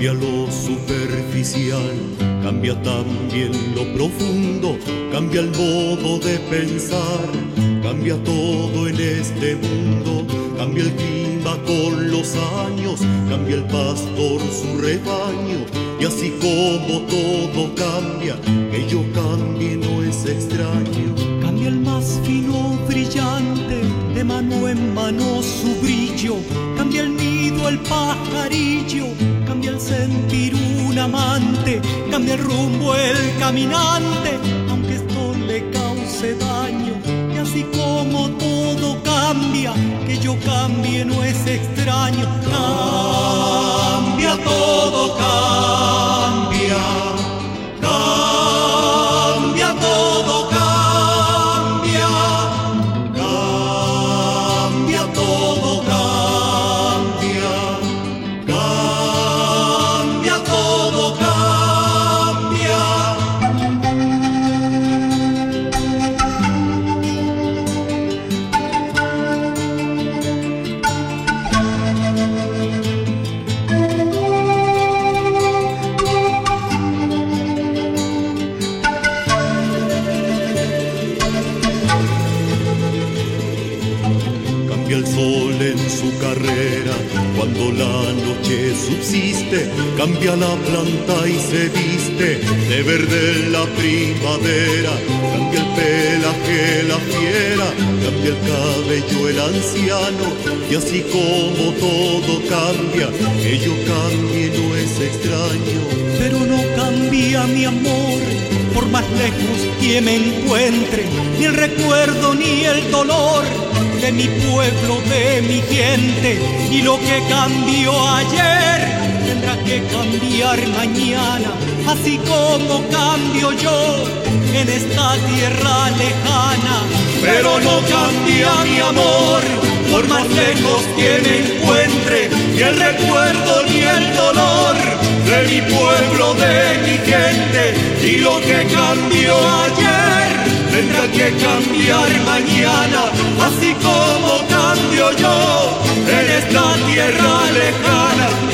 Cambia lo superficial, cambia también lo profundo, cambia el modo de pensar, cambia todo en este mundo, cambia el clima con los años, cambia el pastor su rebaño, y así como todo cambia, que yo cambie no es extraño. Cambia el más fino brillante, de mano en mano su brillo, cambia el nido el pajarillo, cambia el sentir un amante, cambia el rumbo el caminante, aunque esto le cause daño. Y así como todo cambia, que yo cambie no es extraño. Cambia, todo cambia, cambia, todo cambia, cambia, todo cambia, cambia, todo cambia. Cambia el sol en su carrera cuando la noche subsiste, cambia la planta y se viste de verde la primavera, cambia el pelaje la fiera, cambia el cabello el anciano, y así como todo cambia, que yo cambie no es extraño. Pero no cambia mi amor, por más lejos que me encuentre, ni el recuerdo ni el dolor de mi pueblo, de mi gente. Y lo que cambió ayer tendrá que cambiar mañana, así como cambio yo en esta tierra lejana. Pero no cambia mi amor, por más lejos que me encuentre, ni el recuerdo ni el dolor de mi pueblo, de mi gente. Y lo que cambió ayer tendrá que cambiar mañana, así como cambio yo en esta tierra lejana.